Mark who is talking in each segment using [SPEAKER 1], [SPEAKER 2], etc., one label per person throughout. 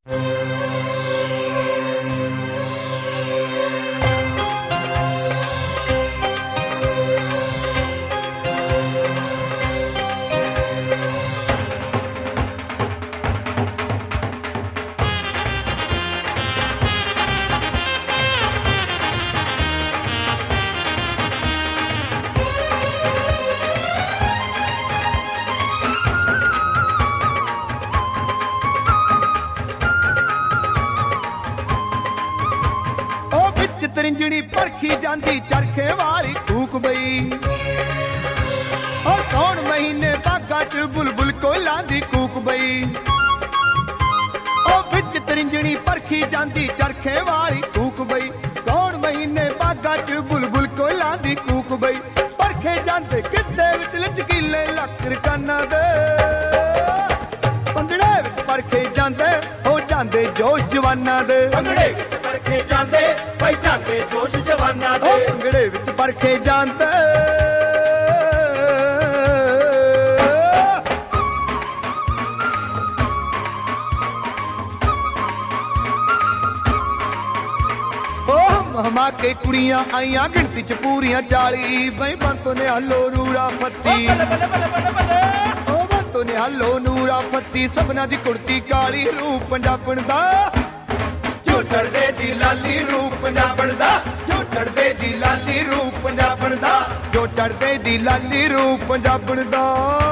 [SPEAKER 1] ਤਰਿੰਜਣੀ ਪਰਖੀ ਜਾਂਦੀ ਚਰਖੇ ਵਾਲੀ ਕੂਕ ਬਈ ਔਰ ਕੌਣ ਮਹੀਨੇ ਬਾਗਾ ਚ ਬੁਲਬੁਲ ਕੋਇਲਾਂ ਦੀ ਕੂਕ ਬਈ ਉਹ ਵਿੱਚ ਤਰਿੰਜਣੀ ਪਰਖੀ ਜਾਂਦੀ ਚਰਖੇ ਵਾਲੀ ਕੂਕ ਬਈ ਸੌਣ ਮਹੀਨੇ ਬਾਗਾ ਚ ਬੁਲਬੁਲ ਕੋਇਲਾਂ ਦੀ ਕੂਕ ਬਈ ਪਰਖੇ ਜਾਂਦੇ ਕਿੱਤੇ ਵਿੱਚ ਲਚਕੀਲੇ ਲੱਕ ਰਕਾਨਾਂ ਦੇ ਭੰਗੜੇ ਵਿੱਚ ਪਰਖੇ ਜਾਂਦੇ ਹੋ ਜਾਂਦੇ ਜੋਸ਼ ਜਵਾਨਾਂ ਦੇ
[SPEAKER 2] ਭੰਗੜੇ ਵਿੱਚ ਪਰਖੇ ਜਾਂਦੇ ਭਾਈ ਜਾਂਦੇ ਜੋਸ਼ ਜਵਾਨਾਂ ਦੇ
[SPEAKER 1] ਭੰਗੜੇ ਵਿੱਚ ਪਰਖੇ ਜਾਂਦੇ ਹਮਾ ਕੇ ਕੁੜੀਆਂ ਆਈਆਂ ਗਿਣਤੀ ਚ ਪੂਰੀਆਂ 40 ਬਈ ਬੰਤੋ ਨੇ ਹਲੋ ਨੂਰਾ ਫੱਤੀ ਉਹ ਬੰਤੋ ਨੇ ਹਲੋ ਨੂਰਾ ਫੱਤੀ ਸਭਨਾ ਦੀ ਕੁੜਤੀ ਕਾਲੀ ਰੂਪ ਪੰਜਾਬਣ ਦਾ ਜੋ ਚੜਦੇ ਦੀ ਲਾਲੀ ਰੂਪ ਪੰਜਾਬਣ ਦਾ ਜੋ ਚੜਦੇ ਦੀ ਲਾਲੀ ਰੂਪ ਪੰਜਾਬਣ ਦਾ ਜੋ ਚੜਦੇ ਦੀ ਲਾਲੀ ਰੂਪ ਪੰਜਾਬਣ ਦਾ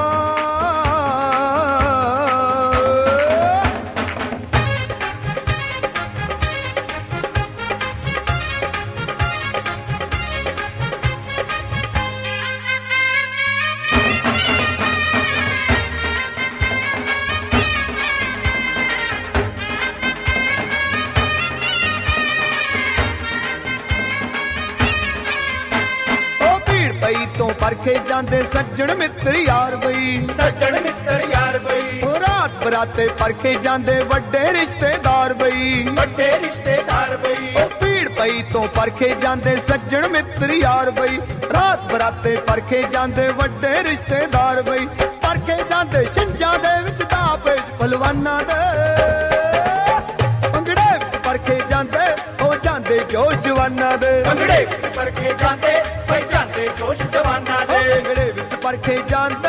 [SPEAKER 1] ਤੋਂ ਪਰਖੇ ਜਾਂਦੇ ਸੱਜਣ ਮਿੱਤਰ ਯਾਰ ਬਈ
[SPEAKER 2] ਸੱਜਣ ਮਿੱਤਰ ਯਾਰ ਬਈ
[SPEAKER 1] ਉਹ ਰਾਤ ਬਰਾਤੇ ਪਰਖੇ ਜਾਂਦੇ ਵੱਡੇ ਰਿਸ਼ਤੇਦਾਰ ਬਈ
[SPEAKER 2] ਵੱਡੇ ਰਿਸ਼ਤੇਦਾਰ ਬਈ
[SPEAKER 1] ਉਹ ਭੀੜ ਪਈ ਤੋਂ ਪਰਖੇ ਜਾਂਦੇ ਸੱਜਣ ਮਿੱਤਰ ਯਾਰ ਬਈ ਰਾਤ ਬਰਾਤੇ ਪਰਖੇ ਜਾਂਦੇ ਵੱਡੇ ਰਿਸ਼ਤੇਦਾਰ ਬਈ ਪਰਖੇ ਜਾਂਦੇ ਛਿੰਝਾਂ ਦੇ ਵਿੱਚ ਦਾਪੇ ਪਹਿਲਵਾਨਾਂ ਦੇ ਭੰਗੜੇ ਵਿੱਚ ਪਰਖੇ ਜਾਂਦੇ ਹੋ ਜਾਂਦੇ ਜੋਸ਼ ਜਵਾਨਾਂ ਦੇ
[SPEAKER 2] ਭੰਗੜੇ ਵਿੱਚ ਪਰਖੇ ਜਾਂਦੇ ਭਾਈ ਜਾਂਦੇ ਜੋਸ਼ ਜਵਾਨਾਂ ਦੇ
[SPEAKER 1] ਭੰਗੜੇ ਵਿੱਚ ਪਰਖੇ ਜਾਂਦੇ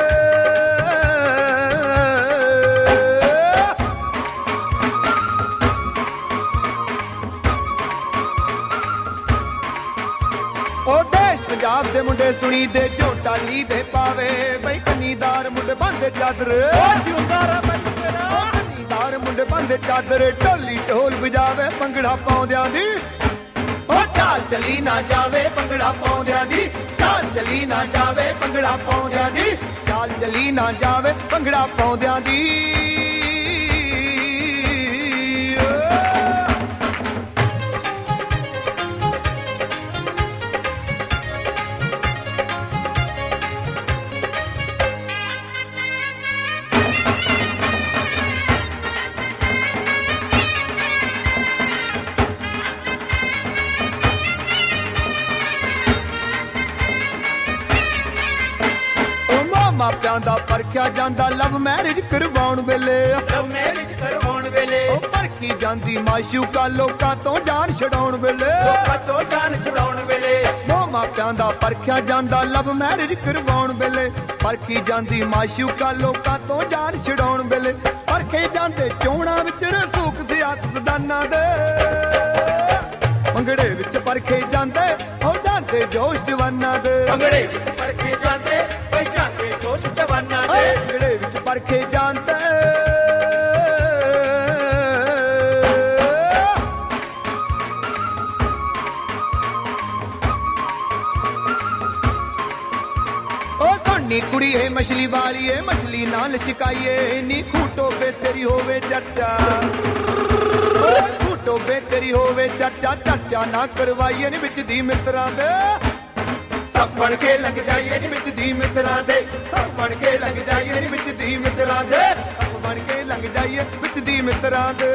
[SPEAKER 1] ਉਹ ਦੇਸ਼ ਪੰਜਾਬ ਦੇ ਮੁੰਡੇ ਸੁਣੀ ਦੇ ਝੋਟਾ ਲੀ ਦੇ ਪਾਵੇ ਬਈ ਕੰਨੀਦਾਰ ਮੁੰਡੇ ਬੰਦੇ ਚਾਦਰ
[SPEAKER 2] ਜਿਉਂਦਾਰਾ ਬਈ ਤੇਰਾ
[SPEAKER 1] ਕੰਨੀਦਾਰ ਮੁੰਡੇ ਬੰਦੇ ਚਾਦਰ ਢੋਲੀ ਢੋਲ ਵਜਾਵੇ ਭੰਗੜਾ ਪਾਉਂਦਿਆਂ ਦੀ ਚਾਲ ਚਲੀ ਨਾ ਜਾਵੇ ਭੰਗੜਾ ਪਾਉਂਦਿਆਂ ਦੀ ਚਾਲ ਚਲੀ ਨਾ ਜਾਵੇ ਭੰਗੜਾ ਪਾਉਂਦਿਆਂ ਦੀ ਚਾਲ ਚਲੀ ਨਾ ਜਾਵੇ ਭੰਗੜਾ ਪਾਉਂਦਿਆਂ ਦੀ ਮਾਪਿਆਂ ਦਾ ਪਰਖਿਆ ਜਾਂਦਾ ਲਵ ਮੈਰਿਜ ਕਰਵਾਉਣ ਵੇਲੇ
[SPEAKER 2] ਲਵ ਮੈਰਿਜ ਕਰਵਾਉਣ ਵੇਲੇ
[SPEAKER 1] ਉਹ ਪਰਖੀ ਜਾਂਦੀ ਮਾਸ਼ੂਕਾ ਲੋਕਾਂ ਤੋਂ ਜਾਨ ਛਡਾਉਣ ਵੇਲੇ
[SPEAKER 2] ਲੋਕਾਂ ਤੋਂ ਜਾਨ ਛਡਾਉਣ ਵੇਲੇ
[SPEAKER 1] ਉਹ ਮਾਪਿਆਂ ਦਾ ਪਰਖਿਆ ਜਾਂਦਾ ਲਵ ਮੈਰਿਜ ਕਰਵਾਉਣ ਵੇਲੇ ਪਰਖੀ ਜਾਂਦੀ ਮਾਸ਼ੂਕਾ ਲੋਕਾਂ ਤੋਂ ਜਾਨ ਛਡਾਉਣ ਵੇਲੇ ਪਰਖੇ ਜਾਂਦੇ ਚੋਣਾਂ ਵਿੱਚ ਰਸੂਖ ਸਿਆਸਤਦਾਨਾਂ ਦੇ ਭੰਗੜੇ ਵਿੱਚ ਪਰਖੇ ਜਾਂਦੇ ਹੋ ਜਾਂਦੇ ਜੋਸ਼ ਜਵਾਨਾਂ ਦੇ
[SPEAKER 2] ਭੰਗੜੇ ਵਿੱਚ ਪਰਖੇ ਜਾਂਦੇ ਭਾਈ ਜਾਂਦੇ ਜੋਸ਼ ਜਵਾਨਾਂ ਦੇ
[SPEAKER 1] ਭੰਗੜੇ ਵਿੱਚ ਪਰਖੇ ਜਾਂਦੇ ਉਹ ਸੋਨੀ ਕੁੜੀ ਏ ਮਛਲੀ ਵਾਲੀ ਏ ਮਛਲੀ ਨਾਲ ਚਕਾਈਏ ਨੀ ਖੂਟੋ ਬੇ ਤੇਰੀ ਹੋਵੇ ਚਰਚਾ ਟੋਬੇ ਤੇਰੀ ਹੋਵੇ ਚਰਚਾ ਚਰਚਾ ਨਾ ਕਰਵਾਈਏ ਨੀ ਵਿੱਚ ਦੀ ਮਿੱਤਰਾਂ ਦੇ ਸਭ ਬਣ ਕੇ ਲੱਗ ਜਾਈਏ ਨੀ ਵਿੱਚ ਦੀ ਮਿੱਤਰਾਂ ਦੇ ਸਭ ਬਣ ਕੇ ਲੱਗ ਜਾਈਏ ਨੀ ਵਿੱਚ ਦੀ ਮਿੱਤਰਾਂ ਦੇ ਸਭ ਬਣ ਕੇ ਲੱਗ ਜਾਈਏ ਵਿੱਚ ਦੀ ਮਿੱਤਰਾਂ ਦੇ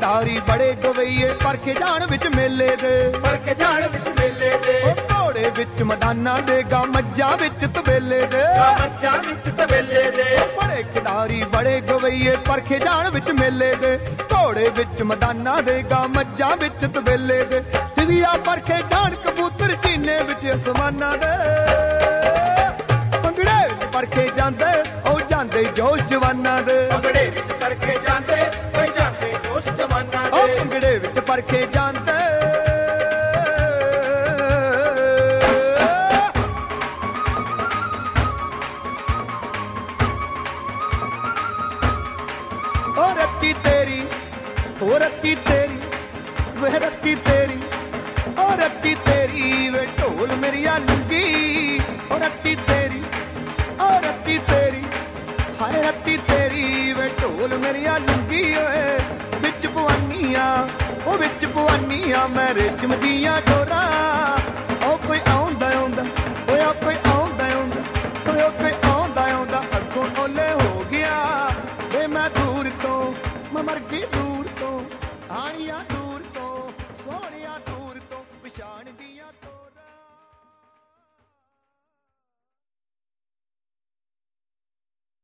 [SPEAKER 1] ਖਿਡਾਰੀ ਬੜੇ ਗਵਈਏ ਪਰਖੇ ਜਾਣ ਵਿੱਚ ਮੇਲੇ ਦੇ
[SPEAKER 2] ਪਰਖੇ ਜਾਣ ਵਿੱਚ ਮੇਲੇ ਦੇ
[SPEAKER 1] ਉਹ ਘੋੜੇ ਵਿੱਚ ਮੈਦਾਨਾਂ ਦੇ ਗਾ ਮੱਝਾਂ ਵਿੱਚ ਤਬੇਲੇ ਦੇ
[SPEAKER 2] ਮੱਝਾਂ ਵਿੱਚ ਤਬੇਲੇ ਦੇ
[SPEAKER 1] ਬੜੇ ਖਿਡਾਰੀ ਬੜੇ ਗਵਈਏ ਪਰਖੇ ਜਾਣ ਵਿੱਚ ਮੇਲੇ ਦੇ ਘੋੜੇ ਵਿੱਚ ਮੈਦਾਨਾਂ ਦੇ ਗਾ ਮੱਝਾਂ ਵਿੱਚ ਤਬੇਲੇ ਦੇ ਸਿਵੀਆ ਪਰਖੇ ਜਾਣ ਕਬੂਤਰ ਚੀਨੇ ਵਿੱਚ ਅਸਮਾਨਾਂ ਦੇ ਭੰਗੜੇ ਵਿੱਚ ਪਰਖੇ ਜਾਂਦੇ ਉਹ ਜਾਂਦੇ ਜੋਸ਼ ਜਵਾਨਾਂ ਦੇ
[SPEAKER 2] ਭੰਗੜੇ ਵਿੱਚ ਪਰਖੇ ਜਾਂਦੇ ਓਏ ਜਾਂਦੇ ਜੋਸ਼ ਜਵਾਨਾਂ ਦੇ
[SPEAKER 1] ਉਹ ਭੰਗੜੇ ਵਿੱਚ ਪਰਖੇ ਜਾਂਦੇ ਉਹ ਰੱਤੀ ਤੇਰੀ ਉਹ ਰੱਤੀ ਤੇਰੀ ਵੇ ਰੱਤੀ ਤੇਰੀ ਉਹ ਰੱਤੀ ਤੇਰੀ ਵੇ ਢੋਲ ਮੇਰੀਆ ਲੁੰਗੀ ਉਹ ਰੱਤੀ ਤੇਰੀ ਉਹ ਰੱਤੀ ਤੇਰੀ ਹਾਏ ਰੱਤੀ ਤੇਰੀ ਵੇ ਢੋਲ ਮੇਰੀਆ ਲੁੰਗੀ ਓਏ ਵਿੱਚ ਪਵਾਨੀਆਂ ਉਹ ਵਿੱਚ ਪਵਾਨੀਆਂ ਮੈਂ ਰੇਸ਼ਮ ਦੀਆਂ ਡੋਰਾਂ ਉਹ ਕੋਈ ਆਉਂਦਾ ਆਉਂਦਾ ਓਏ ਆ ਕੋਈ ਆਉਂਦਾ ਆਉਂਦਾ ਓਏ ਉਹ ਕੋਈ ਆਉਂਦਾ ਆਉਂਦਾ ਅੱਗੋਂ ਓਲੇ ਹੋ ਗਿਆ ਵੇ ਮੈਂ ਦੂਰ ਤੋਂ ਮੈਂ ਮਰ ਗਈ ਦੂਰ ਤੋਂ ਆਣੀਆਂ